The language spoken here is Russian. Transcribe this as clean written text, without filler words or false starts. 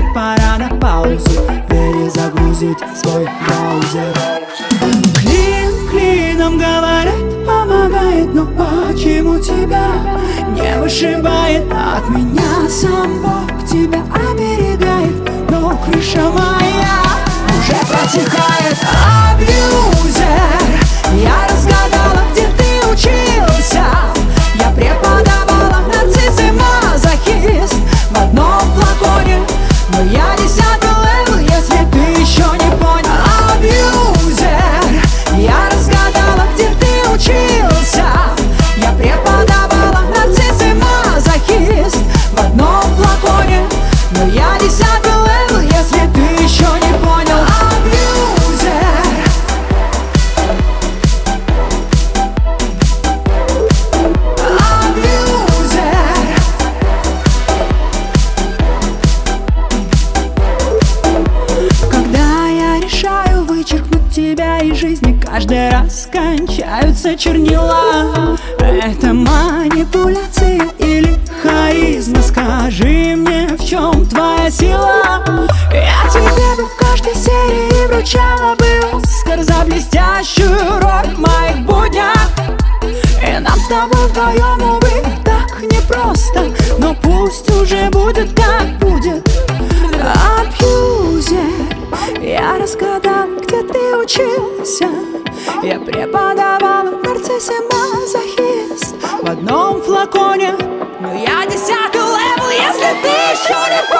пора на паузу перезагрузить свой браузер. Клин клином говорят, помогает, но почему тебя не вышибает? От меня сам Бог тебя оберегает, но крыша моя уже протихает. Абьюзер, я разгадала, где ты учился. Я преподавала, нарцисс и мазохист в одном флаконе, но я 10-й левел, если ты еще не понял. Абьюзер, я разгадала, где ты учился. Я преподавала, нарцисс и мазохист в одном флаконе, но я 10-й левел, если ты еще не понял. Абьюзер, абьюзер. Когда я решаю вычеркнуть тебя из жизни, каждый раз кончаются чернила. Это манипуляция или харизма? Скажи мне, в чем твоя сила? Я тебе бы в каждой серии вручала бы Оскар за блестящую роль в моих буднях. И нам с тобой вдвоем, увы, так непросто, но пусть уже будет как будет. Абьюзер, я разгадал, где ты учился. Я преподавала, нарцисс и мазохист в одном флаконе, но я 10-й левел, если ты еще не понял.